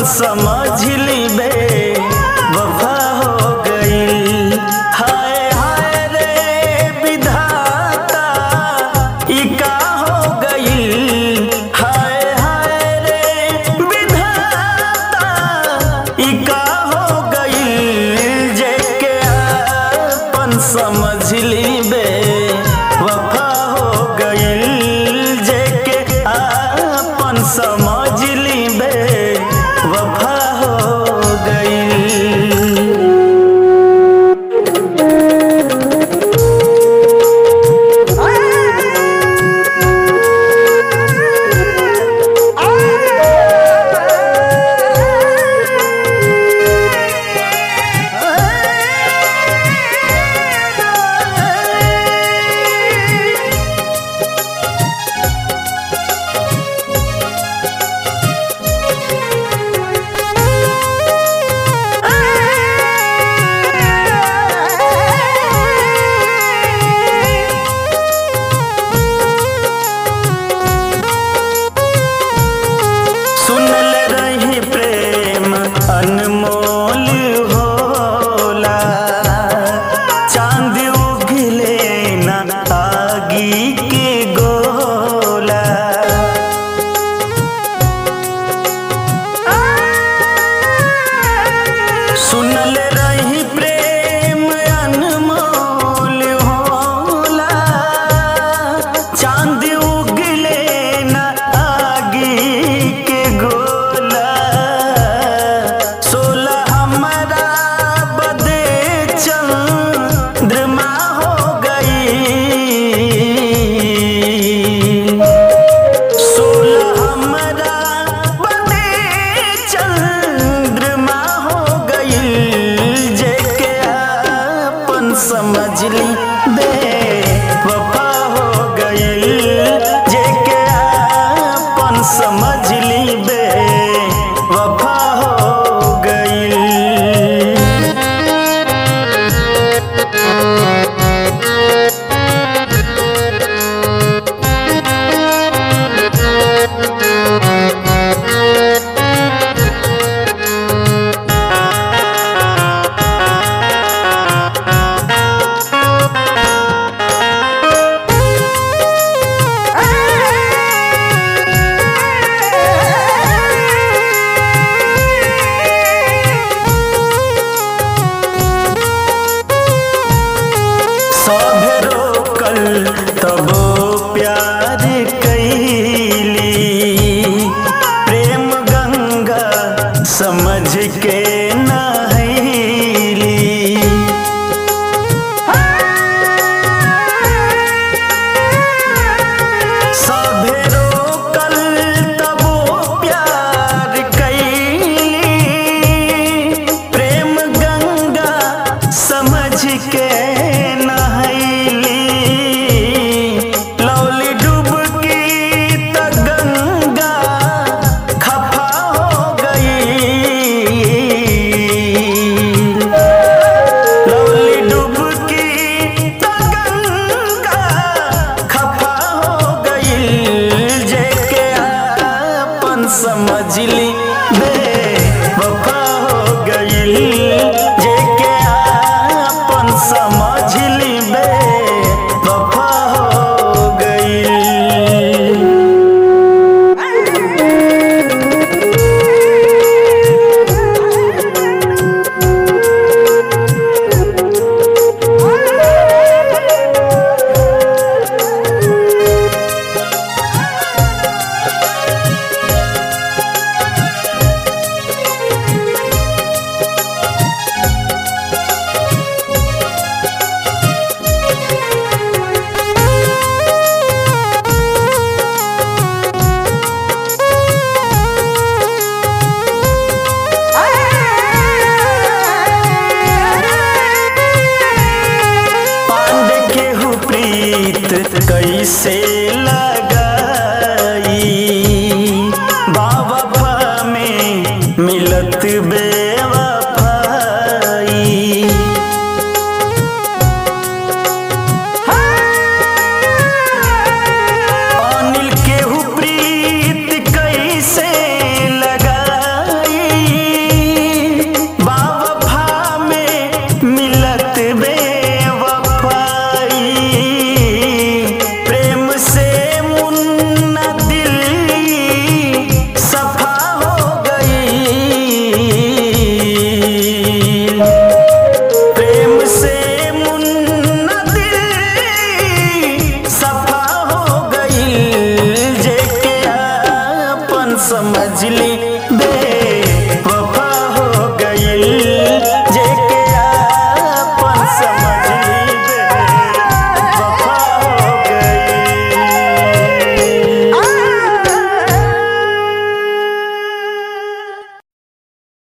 समझ ली बे वफा हो गई। हाय हाय रे विधाता ई का हो गई। हाय हाय रे विधाता ई का हो गई। जेके अपन समझ ली बे वफा हो गई। जेके अपन समझ ली बे वफा हो गई। सुनल रही प्रेम अनमोल होला। चांद उगले न आगी के गोला। सुनल रही प्रेम अनमोल होला। चांद उगले न आगी के गोला। सोला हमारा बदे चंद्रमा हो गई। सोला हमारा बदे चंद्रमा हो गई। जेके अपन समझ ली बे वफा हो गई। जेके अपन समझ ली बे वफा हो गई। सभे रोकल तबो प्यार कैली। प्रेम गंगा समझ के नहैली। सभे रोकल तबो प्यार कैली। प्रेम गंगा समझ के नहैली। लौली डुबकी त गंगा खफा हो गई। लौली डुबकी त गंगा खफा हो गई। जेके अपन समझ ली बे वफा हो गई। जेके अपन समझ ली बे वफा हो गई। कैसे लगाई बाबा में मिलत बे